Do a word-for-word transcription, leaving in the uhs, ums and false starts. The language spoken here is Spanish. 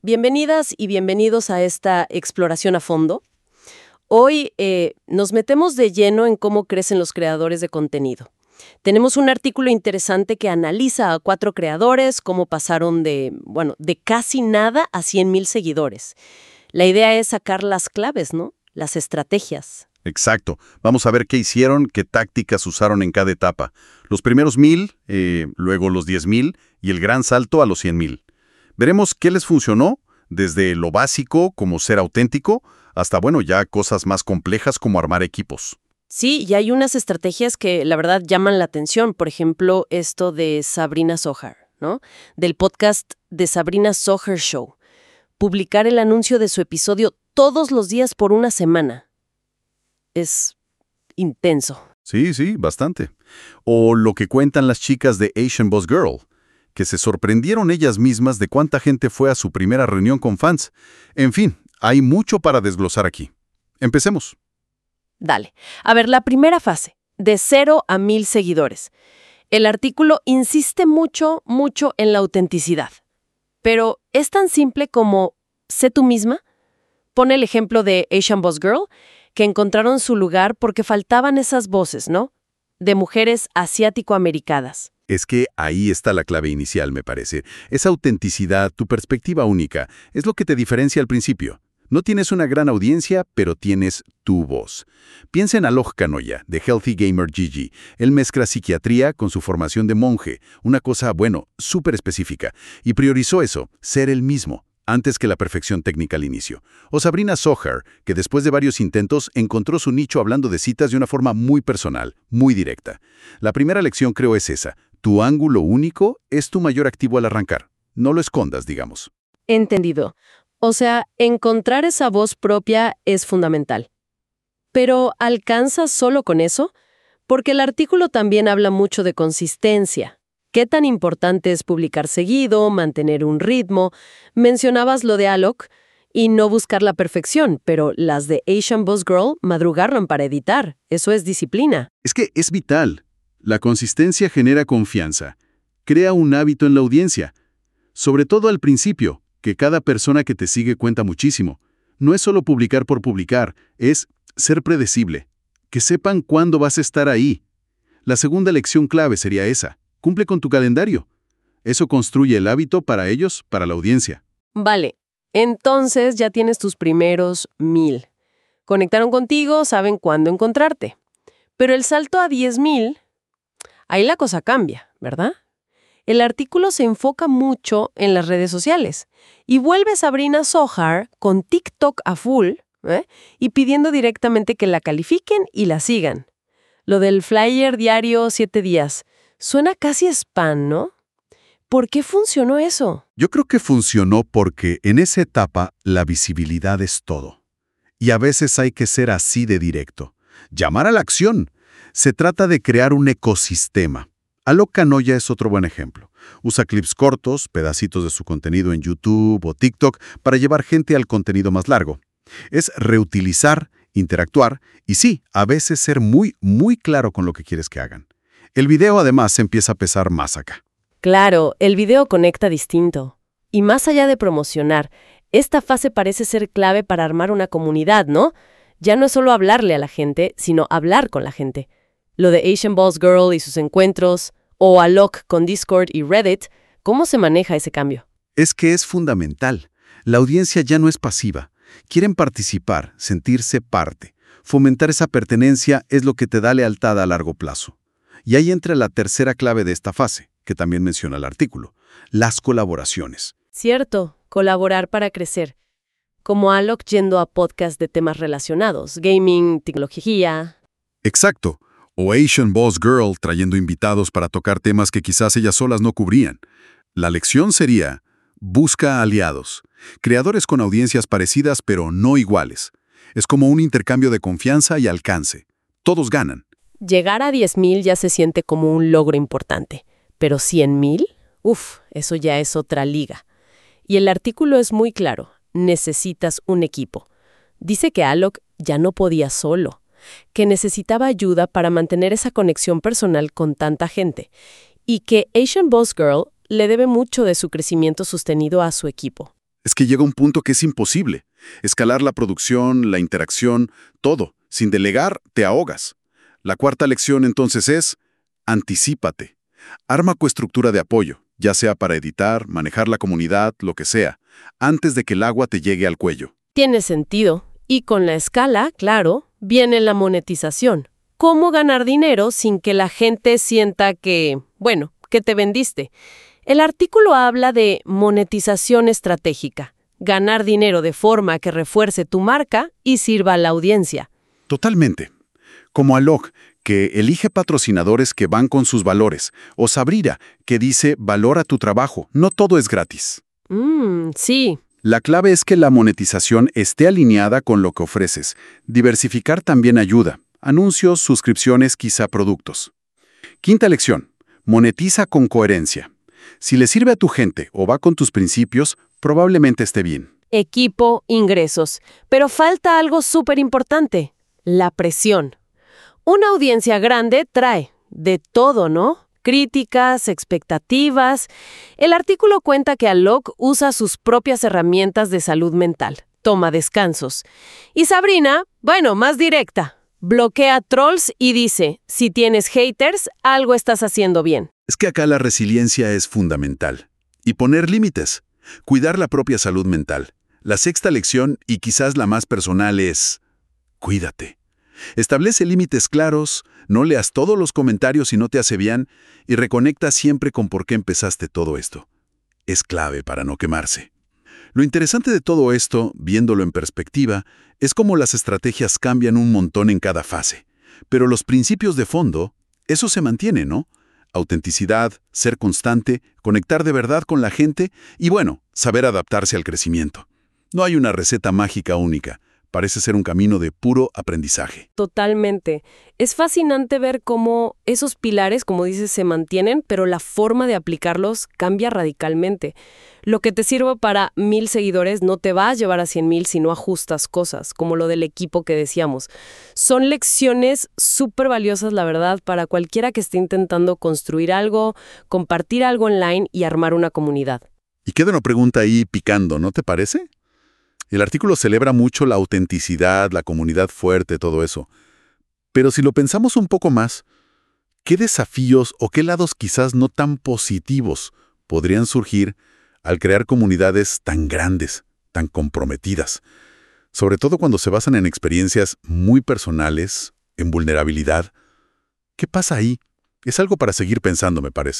Bienvenidas y bienvenidos a esta exploración a fondo. Hoy eh, nos metemos de lleno en cómo crecen los creadores de contenido. Tenemos un artículo interesante que analiza a cuatro creadores, cómo pasaron de, bueno, de casi nada a cien mil seguidores. La idea es sacar las claves, ¿no? Las estrategias. Exacto. Vamos a ver qué hicieron, qué tácticas usaron en cada etapa. Los primeros mil, eh, luego los diez mil y el gran salto a los cien mil. Veremos qué les funcionó, desde lo básico, como ser auténtico, hasta, bueno, ya cosas más complejas como armar equipos. Sí, y hay unas estrategias que la verdad llaman la atención. Por ejemplo, esto de Sabrina Sohar, ¿no? Del podcast The Sabrina Sohar Show. Publicar el anuncio de su episodio todos los días por una semana. Es intenso. Sí, sí, bastante. O lo que cuentan las chicas de Asian Boss Girl, que se sorprendieron ellas mismas de cuánta gente fue a su primera reunión con fans. En fin, hay mucho para desglosar aquí. Empecemos. Dale. A ver, la primera fase, de cero a mil seguidores. El artículo insiste mucho, mucho en la autenticidad. Pero ¿es tan simple como sé tú misma? Pone el ejemplo de Asian Boss Girl, que encontraron su lugar porque faltaban esas voces, ¿no? De mujeres asiático-americanas. Es que ahí está la clave inicial, me parece. Esa autenticidad, tu perspectiva única, es lo que te diferencia al principio. No tienes una gran audiencia, pero tienes tu voz. Piensa en Alok Kanoya, de Healthy Gamer G G. Él mezcla psiquiatría con su formación de monje, una cosa, bueno, súper específica, y priorizó eso, ser él mismo, antes que la perfección técnica al inicio. O Sabrina Sohar, que después de varios intentos encontró su nicho hablando de citas de una forma muy personal, muy directa. La primera lección creo es esa. Tu ángulo único es tu mayor activo al arrancar. No lo escondas, digamos. Entendido. O sea, encontrar esa voz propia es fundamental. Pero ¿alcanzas solo con eso? Porque el artículo también habla mucho de consistencia. ¿Qué tan importante es publicar seguido, mantener un ritmo? Mencionabas lo de Alok y no buscar la perfección, pero las de Asian Boss Girl madrugaron para editar. Eso es disciplina. Es que es vital. La consistencia genera confianza. Crea un hábito en la audiencia. Sobre todo al principio, que cada persona que te sigue cuenta muchísimo. No es solo publicar por publicar, es ser predecible. Que sepan cuándo vas a estar ahí. La segunda lección clave sería esa. Cumple con tu calendario. Eso construye el hábito para ellos, para la audiencia. Vale, entonces ya tienes tus primeros mil. Conectaron contigo, saben cuándo encontrarte. Pero el salto a diez mil, ahí la cosa cambia, ¿verdad? El artículo se enfoca mucho en las redes sociales y vuelve Sabrina Sohar con TikTok a full, ¿eh? Y pidiendo directamente que la califiquen y la sigan. Lo del flyer diario siete días. Suena casi spam, ¿no? ¿Por qué funcionó eso? Yo creo que funcionó porque en esa etapa la visibilidad es todo. Y a veces hay que ser así de directo. Llamar a la acción. Se trata de crear un ecosistema. Alok Kanoya es otro buen ejemplo. Usa clips cortos, pedacitos de su contenido en YouTube o TikTok para llevar gente al contenido más largo. Es reutilizar, interactuar y sí, a veces ser muy, muy claro con lo que quieres que hagan. El video además empieza a pesar más acá. Claro, el video conecta distinto. Y más allá de promocionar, esta fase parece ser clave para armar una comunidad, ¿no? Ya no es solo hablarle a la gente, sino hablar con la gente. Lo de Asian Boss Girl y sus encuentros, o Alok con Discord y Reddit, ¿cómo se maneja ese cambio? Es que es fundamental. La audiencia ya no es pasiva. Quieren participar, sentirse parte. Fomentar esa pertenencia es lo que te da lealtad a largo plazo. Y ahí entra la tercera clave de esta fase, que también menciona el artículo, las colaboraciones. Cierto, colaborar para crecer. Como Alok yendo a podcasts de temas relacionados, gaming, tecnología. Exacto. O Asian Boss Girl trayendo invitados para tocar temas que quizás ellas solas no cubrían. La lección sería, busca aliados, creadores con audiencias parecidas pero no iguales. Es como un intercambio de confianza y alcance. Todos ganan. Llegar a diez mil ya se siente como un logro importante, pero cien mil, uff, eso ya es otra liga. Y el artículo es muy claro, necesitas un equipo. Dice que Alok ya no podía solo, que necesitaba ayuda para mantener esa conexión personal con tanta gente, y que Asian Boss Girl le debe mucho de su crecimiento sostenido a su equipo. Es que llega un punto que es imposible. Escalar la producción, la interacción, todo. Sin delegar, te ahogas. La cuarta lección entonces es, anticípate. Arma coestructura de apoyo, ya sea para editar, manejar la comunidad, lo que sea, antes de que el agua te llegue al cuello. Tiene sentido. Y con la escala, claro, viene la monetización. ¿Cómo ganar dinero sin que la gente sienta que, bueno, que te vendiste? El artículo habla de monetización estratégica, ganar dinero de forma que refuerce tu marca y sirva a la audiencia. Totalmente. Como Alok, que elige patrocinadores que van con sus valores, o Sabrina, que dice valora tu trabajo, no todo es gratis. Mmm, sí. La clave es que la monetización esté alineada con lo que ofreces. Diversificar también ayuda. Anuncios, suscripciones, quizá productos. Quinta lección. Monetiza con coherencia. Si le sirve a tu gente o va con tus principios, probablemente esté bien. Equipo, ingresos. Pero falta algo súper importante, la presión. Una audiencia grande trae de todo, ¿no? Críticas, expectativas. El artículo cuenta que Alok usa sus propias herramientas de salud mental. Toma descansos. Y Sabrina, bueno, más directa. Bloquea trolls y dice, si tienes haters, algo estás haciendo bien. Es que acá la resiliencia es fundamental. Y poner límites. Cuidar la propia salud mental. La sexta lección, y quizás la más personal, es cuídate. Establece límites claros, no leas todos los comentarios si no te hace bien y reconecta siempre con por qué empezaste todo esto. Es clave para no quemarse. Lo interesante de todo esto, viéndolo en perspectiva, es cómo las estrategias cambian un montón en cada fase. Pero los principios de fondo, eso se mantiene, ¿no? Autenticidad, ser constante, conectar de verdad con la gente y, bueno, saber adaptarse al crecimiento. No hay una receta mágica única. Parece ser un camino de puro aprendizaje. Totalmente. Es fascinante ver cómo esos pilares, como dices, se mantienen, pero la forma de aplicarlos cambia radicalmente. Lo que te sirva para mil seguidores no te va a llevar a cien mil si no ajustas cosas, como lo del equipo que decíamos. Son lecciones súper valiosas, la verdad, para cualquiera que esté intentando construir algo, compartir algo online y armar una comunidad. Y queda una pregunta ahí picando, ¿no te parece? El artículo celebra mucho la autenticidad, la comunidad fuerte, todo eso. Pero si lo pensamos un poco más, ¿qué desafíos o qué lados quizás no tan positivos podrían surgir al crear comunidades tan grandes, tan comprometidas? Sobre todo cuando se basan en experiencias muy personales, en vulnerabilidad. ¿Qué pasa ahí? Es algo para seguir pensando, me parece.